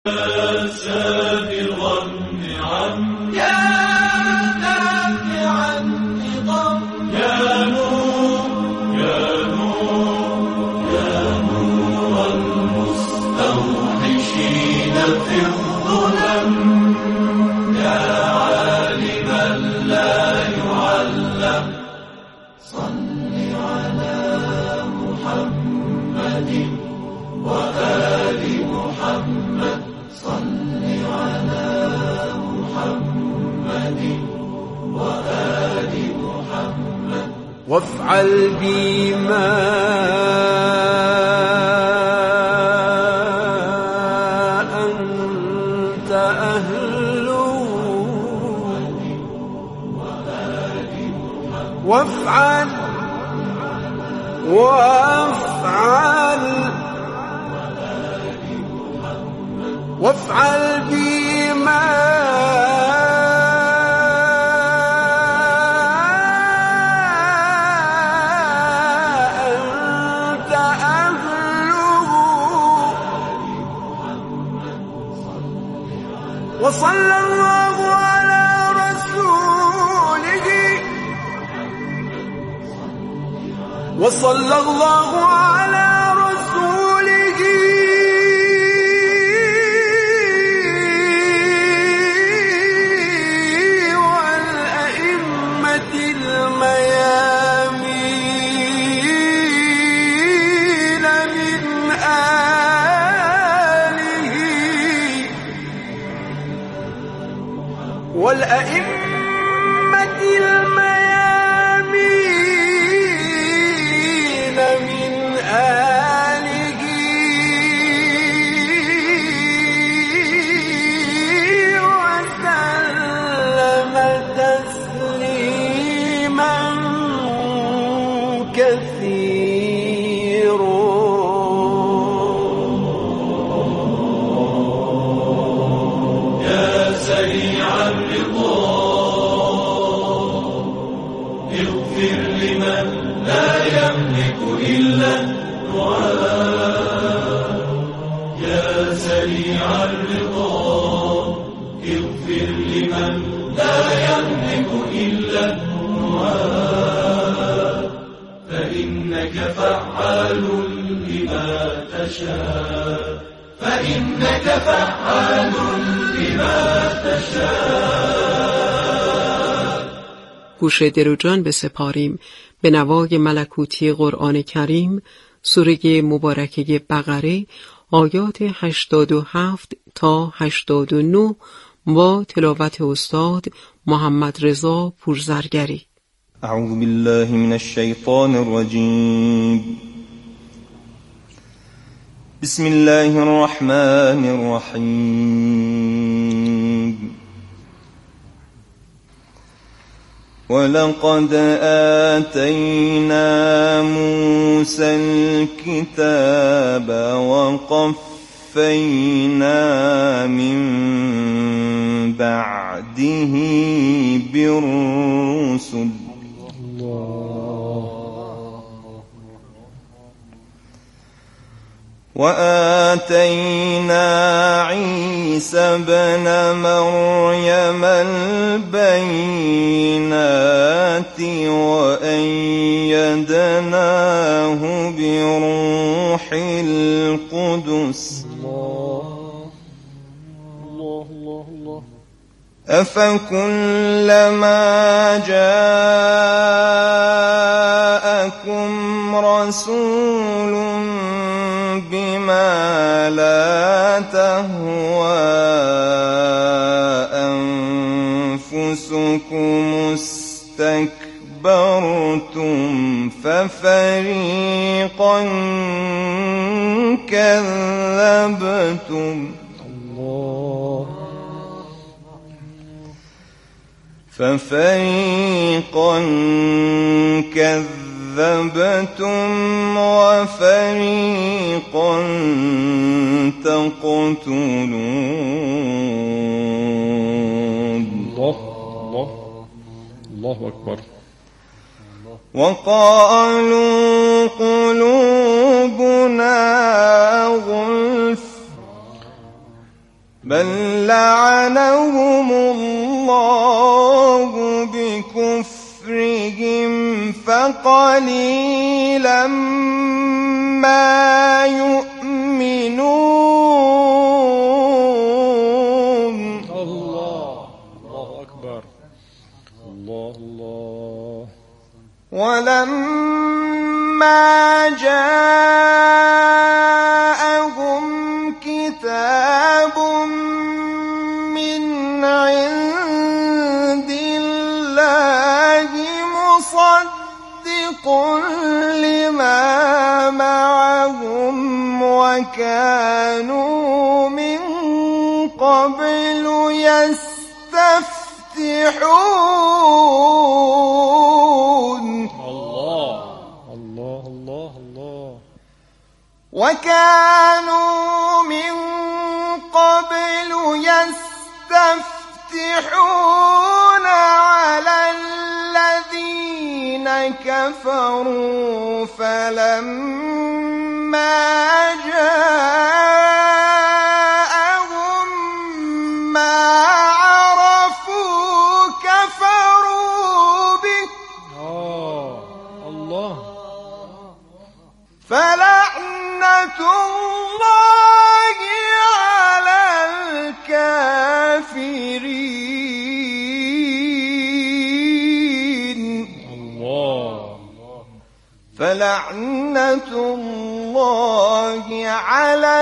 وافعل بي ما أنت أهله وافعل بي ما وصلى الله على رسوله وصلى الله على رسوله والأئمة الميامين من آله والأئمة الميامين من آله وسلم تسليما كثيرا. يا سريع الرضا اغفر لمن لا يملك إلا الدعاء. يا سريع الرضا اغفر لمن لا يملك إلا الدعاء. فإنك فعال لما تشاء. فإنك فعال لما تشاء. گوش دل و جان بسپاریم به نوای ملکوتی قرآن کریم، سوره مبارکه بقره، آیات 87 تا 89 با تلاوت استاد محمد رضا پورزرگری. اعوذ بالله من الشیطان الرجیم. بسم الله الرحمن الرحیم. ولقد آتينا موسى الكتاب وقفينا من بعده بالرسل وآتينا عيسى ابن مريم البينات وأيدناه بروح القدس أفكلما جاءكم رسول بما لا تهوى أنفسكم استكبرتم ففريقا كذبتم وفريقا تقتلون. الله أكبر. وقالوا قلوبنا غلف بل لعنهم الله بكفرهم فقليلا ما يؤمنون. الله أكبر. الله. ولما جاءهم كتاب من عند الله مصدق لما معهم وكانوا من قبل يستفتحون. وكانوا من قبل يستفتحون على الذين كفروا فلما جاءهم ما عرفوا كفروا به. الله. فلعنة الله على الكافرين. الله. فلعنة الله على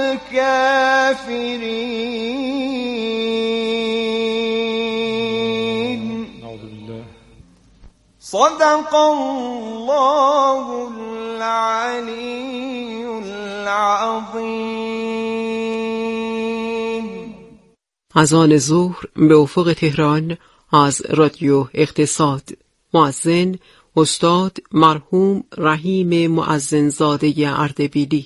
الكافرين. نعوذ بالله. صدق الله العلي العظیم. اذان ظهر به افق تهران از رادیو اقتصاد. مؤذن استاد مرحوم رحیم مؤذنزاده اردبیلی.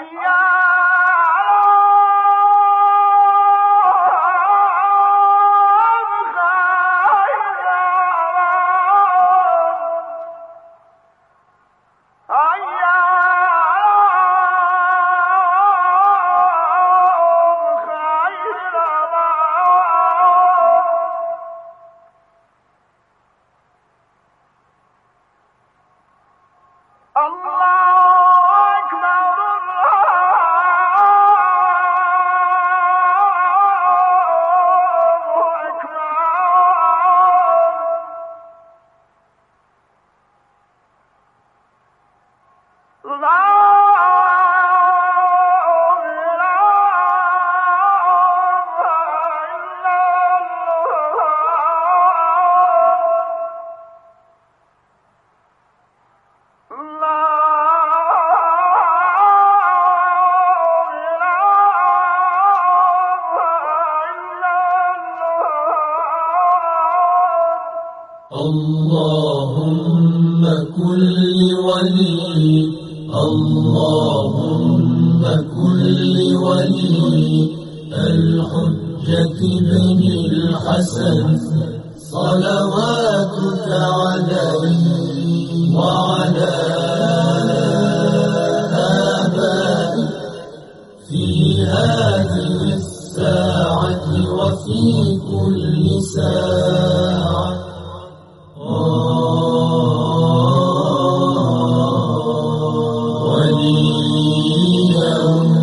اللهم كن لولي اللهم كن لولي الحجة بن الحسن صلواتك عليه وعلى آبائه في هذه الساعة وفي كل ساعة وليا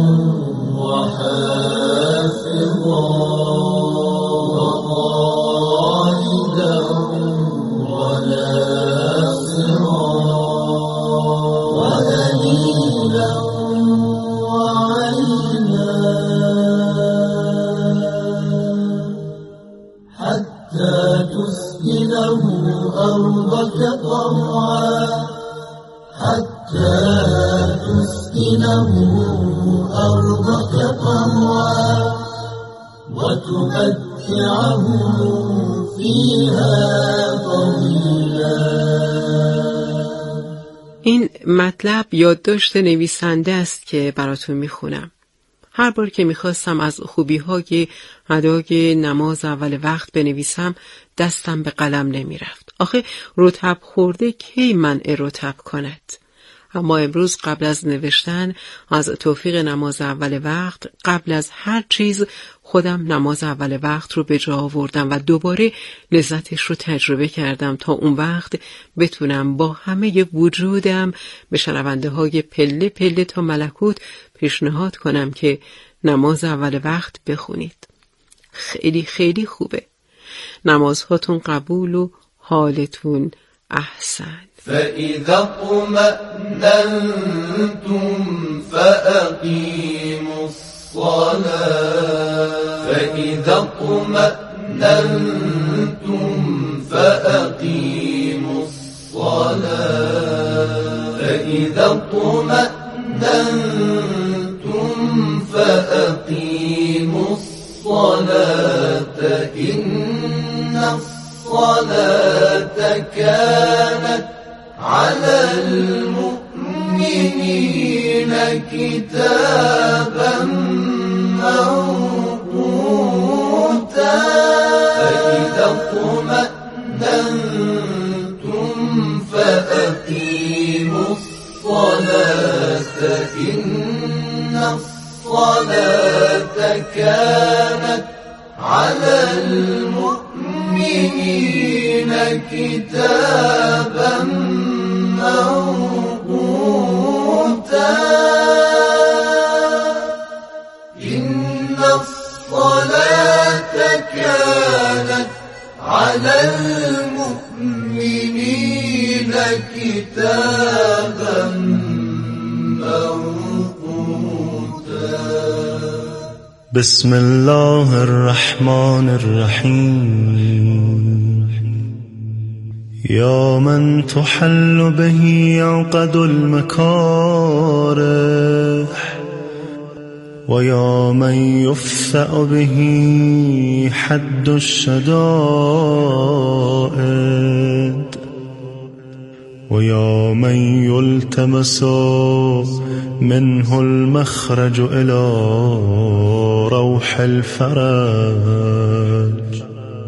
وحافظا وقائدا وناصرا ودليلا وعينا حتى تسكنه أرضك طوعا حتى تسكنه أرضك طوعا وتمتعه فيها طويلا. این مطلب یادداشت نویسنده است که براتون میخونم. هر بار که میخواستم از خوبی‌های ادای نماز اول وقت بنویسم دستم به قلم نمیرفت. آخه رطب خورده کی منع رطب کند؟ اما امروز قبل از نوشتن از توفیق نماز اول وقت قبل از هر چیز خودم نماز اول وقت رو به جا آوردم و دوباره لذتش رو تجربه کردم تا اون وقت بتونم با همه وجودم به شنونده های پله پله تا ملکوت پیشنهاد کنم که نماز اول وقت بخونید. خیلی خیلی خوبه. نمازهاتون قبول و حالتون احسن. فإذا اطمأننتم فأقيموا الصلاة فإذا اطمأننتم فأقيموا الصلاة فإذا اطمأننتم فأقيموا الصلاة إن الصلاة كانت على المؤمنين كتابا موقوتا فإذا اطمأننتم فأقيموا الصلاة إن الصلاة كانت على المؤمنين كتابا موقوتا إن الصلاة كانت على المؤمنين كتابا موقوتا. بسم الله الرحمن الرحيم. يا من تحل به عقد المكاره ويا من يفسأ به حد الشدائد ويا من يلتمس منه المخرج إلى روح الفرج،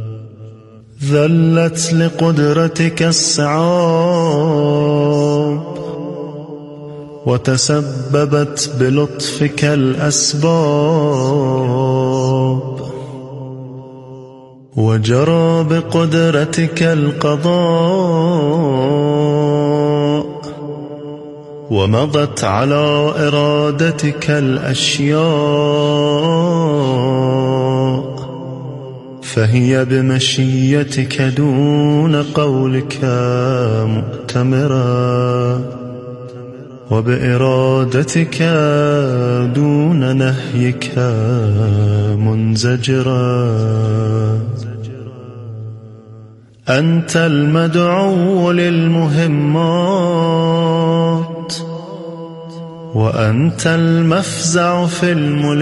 ذلت لقدرتك الصعاب وتسببت بلطفك الأسباب، وجرى بقدرتك القضاء، ومضت على إرادتك الأشياء، فهي بمشيتك دون قولك مؤتمرة، وبإرادتك دون نهيك منزجرة. أنت المدعو للمهمات، وأنت المفزع في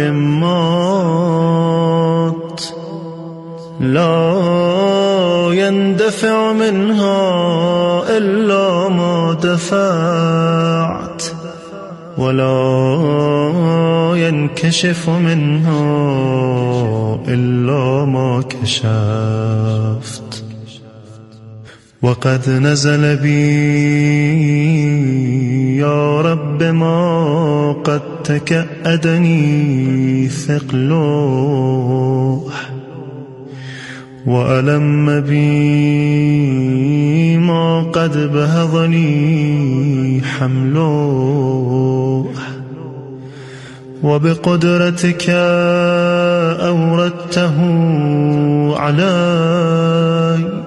الملمات، لا يندفع منها إلا ما دفعت، ولا ينكشف منها إلا ما كشفت. وقد نزل بي يا رب ما قد تكأدني ثقله، وألم بي ما قد بهضني حمله، وبقدرتك أوردته علي،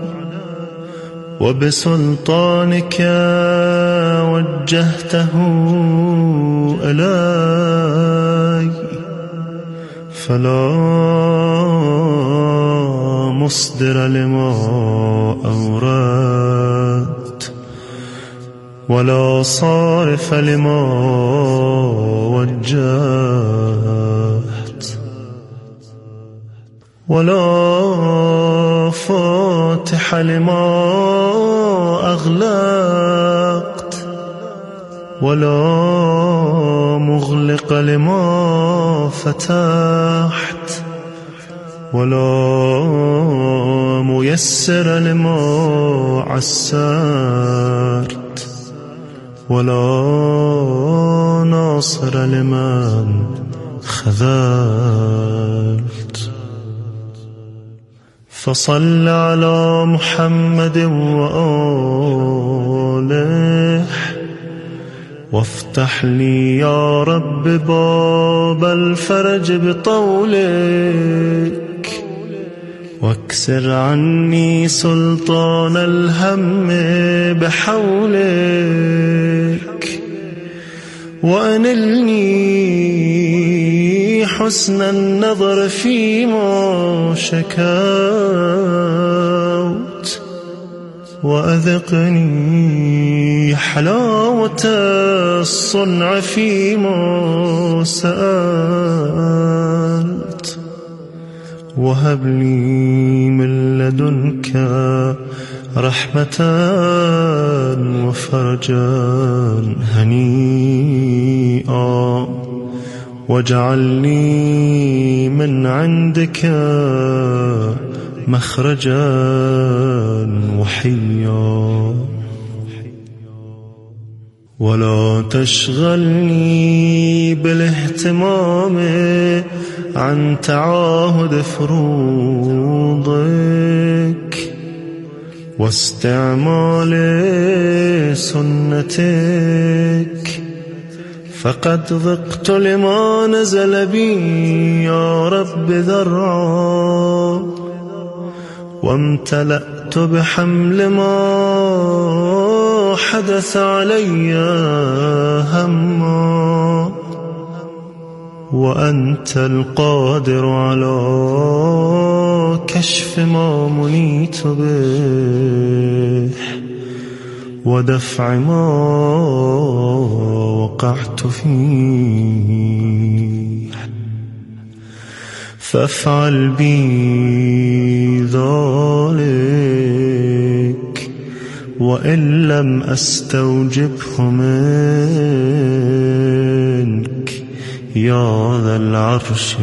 وبسلطانك وجهته إلي، فلا مصدر لما أوردت، ولا صارف لما وجهت، ولا فاتح لما أغلقت، ولا مغلق لما فتحت، ولا ميسر لما عسرت، ولا ناصر لمن خذلت. فصل على محمد وآله، وافتح لي يا رب باب الفرج بطولك، واكسر عني سلطان الهم بحولك، وأنلني حسن النظر فيما شكوت، وأذقني حلاوة الصنع فيما سألت، وهب لي من لدنك رحمة وفرجا هنيئا، واجعل لي من عندك مخرجا وحيا، ولا تشغلني بالاهتمام عن تعاهد فروضك واستعمال سنتك، فقد ذقت لما نزل بي يا رب ذرعا، وامتلأت بحمل ما حدث علي هما، وأنت القادر على كشف ما منيت به ودفع ما وقعت فيه، فافعل بي ذلك وإن لم أستوجبه منك يا ذا العرش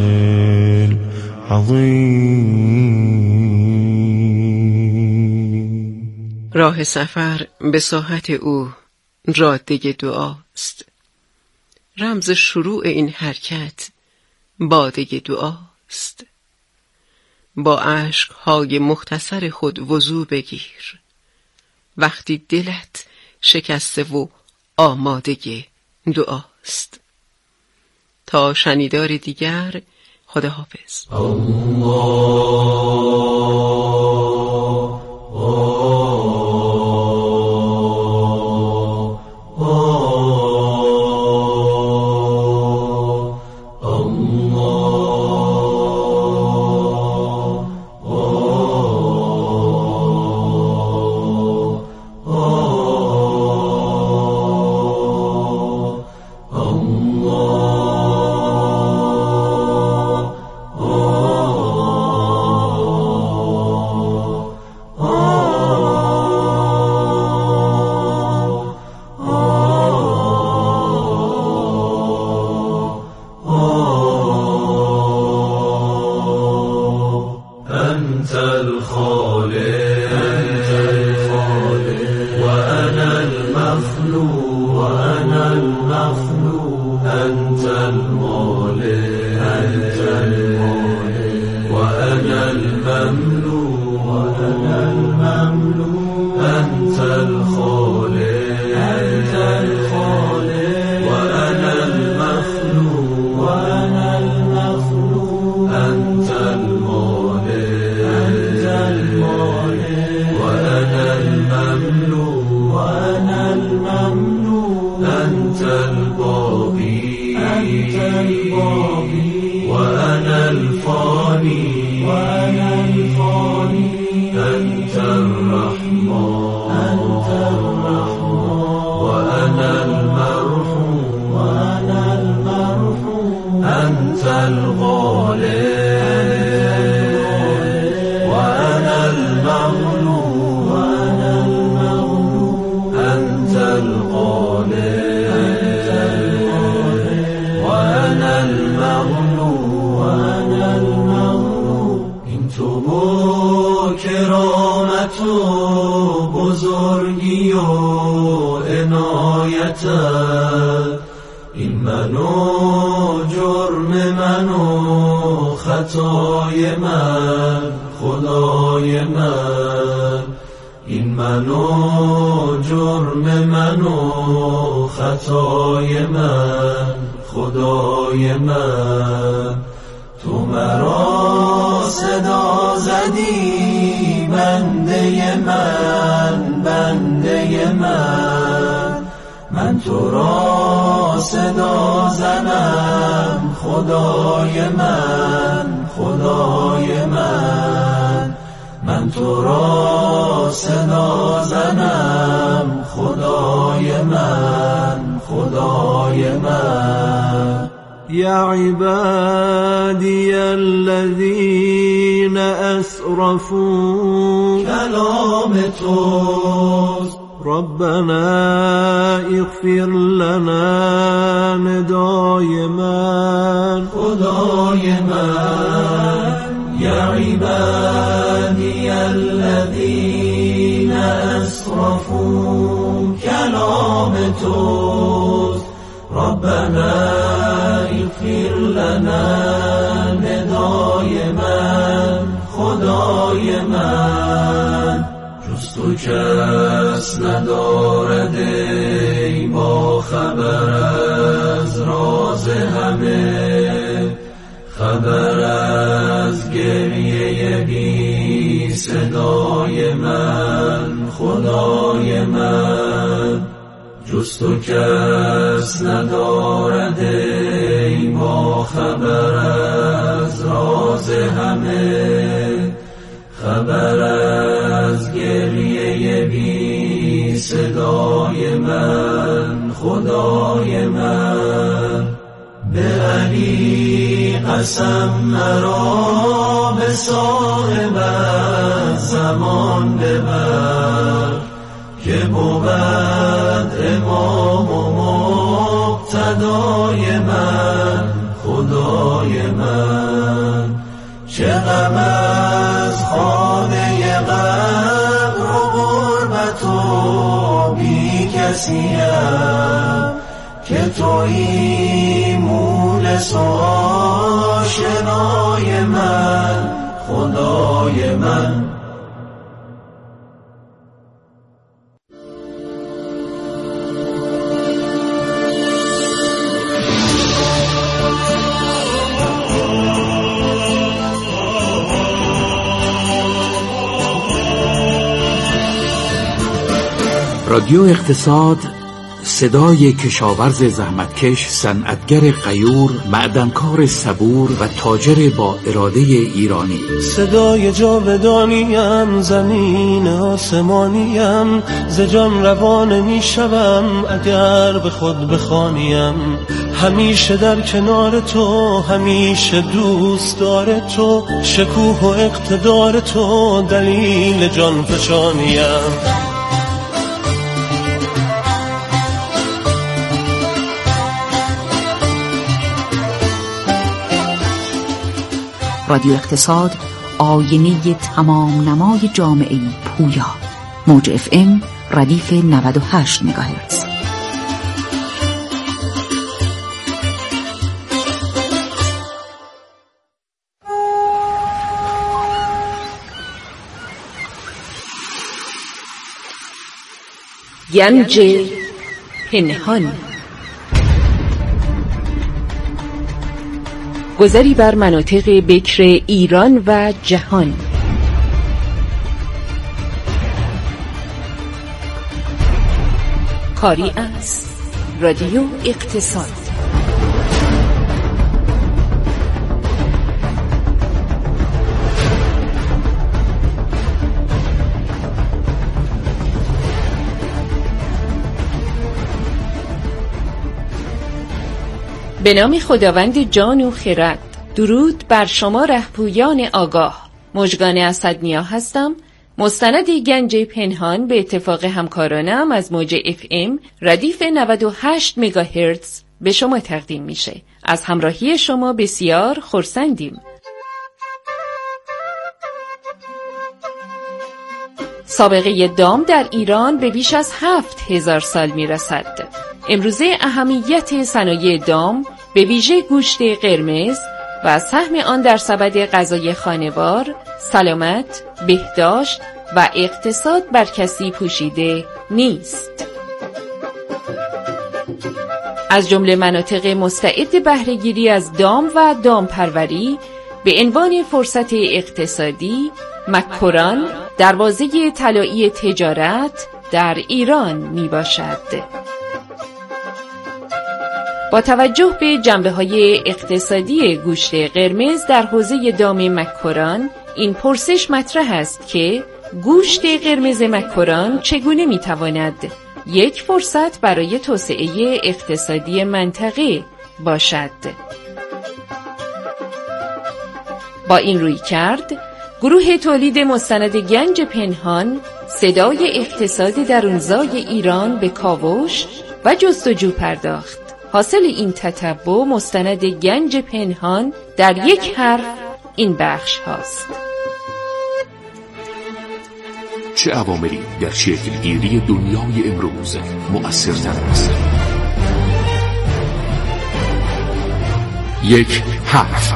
العظيم. راه سفر به ساحت او جاده دعاست. رمز شروع این حرکت باده دعاست. با اشک‌های مختصر خود وضو بگیر وقتی دلت شکسته و آماده دعاست. تا شنیدار دیگر، خداحافظ. این من و جرم من و خطای من خدای من، این من و جرم من و خطای من خدای من. تو مرا صدا زدی بنده من بنده من تو را صدا زنم خدای من خدای من تو را صدا زنم خدای من خدای من. يا عبادي الذين أسرفوا کلام توست ربنا اغفر لنا ندای من خدای من. یا عبادی الذین اسرفوا کلام توست ربنا اغفر لنا ندای من خدای من. جز تو کس ندارد ای با خبر از راز همه، خبر از گریه بی صدای من خدای من. جز تو کس ندارد ای با خبر از راز همه، خبر از گریه بی صدای من خدای من. به علی قسم مرا به صاحب زمان ببر که بود امام و مقتدای من، خدای من. چه غم از خانه قبر و غربت و بی کسیم، که تویی مونس و آشنای من، خدای من. رادیو اقتصاد، صدای کشاورز زحمتکش، صنعتگر غیور، معدنکار صبور و تاجر با اراده ایرانی. صدای جاودانیم، زمین آسمانیم، ز جان روانه می شوم اگر به خود بخوانیم. همیشه در کنار تو، همیشه دوست دار تو، شکوه و اقتدار تو دلیل جان فشانیم. رادیو اقتصاد، آینه تمام نمای جامعه پویا. موج FM ردیف 98 مگاهرتز. گنج پنهان، گذری بر مناطق بکر ایران و جهان. کاری از رادیو اقتصاد. به نام خداوند جان و خرد. درود بر شما رهپویان آگاه. مژگان اسدنیا هستم. مستند گنج پنهان به اتفاق همکارانم از موج FM ردیف 98 مگاهرتز به شما تقدیم میشه. از همراهی شما بسیار خرسندیم. سابقه دام در ایران به بیش از 7000 سال میرسد. امروزه اهمیت صنایع دام به ویژه گوشت قرمز و سهم آن در سبد غذای خانوار، سلامت، بهداشت و اقتصاد بر کسی پوشیده نیست. از جمله مناطق مستعد بهره‌گیری از دام و دامپروری به عنوان فرصت اقتصادی، مکران، دروازه طلایی تجارت در ایران می باشد. با توجه به جنبه‌های اقتصادی گوشت قرمز در حوزه دام مکران، این پرسش مطرح است که گوشت قرمز مکران چگونه می‌تواند یک فرصت برای توسعه اقتصادی منطقه باشد؟ با این رویکرد، گروه تولید مستند گنج پنهان صدای اقتصاد درونزای ایران به کاوش و جستجو پرداخت. حاصل این تتبع مستند گنج پنهان در یک حرف این بخش هاست. چه عواملی در شکلگیری دنیای امروز مؤثرتر است؟ یک حرف.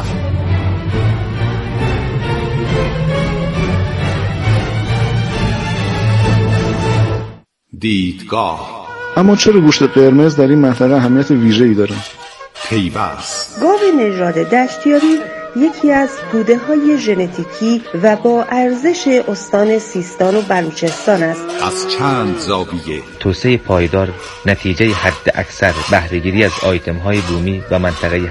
دیدگاه. اما چرا گوشت قرمز در این منطقه اهمیت ویژه‌ای داره؟ پیوست. گاو نژاد دشتیاری یکی از بوده‌های ژنتیکی و با ارزش استان سیستان و بلوچستان است. از چند زاویه توسعه پایدار نتیجه حد اکثر بهره‌گیری از آیتم‌های بومی و منطقه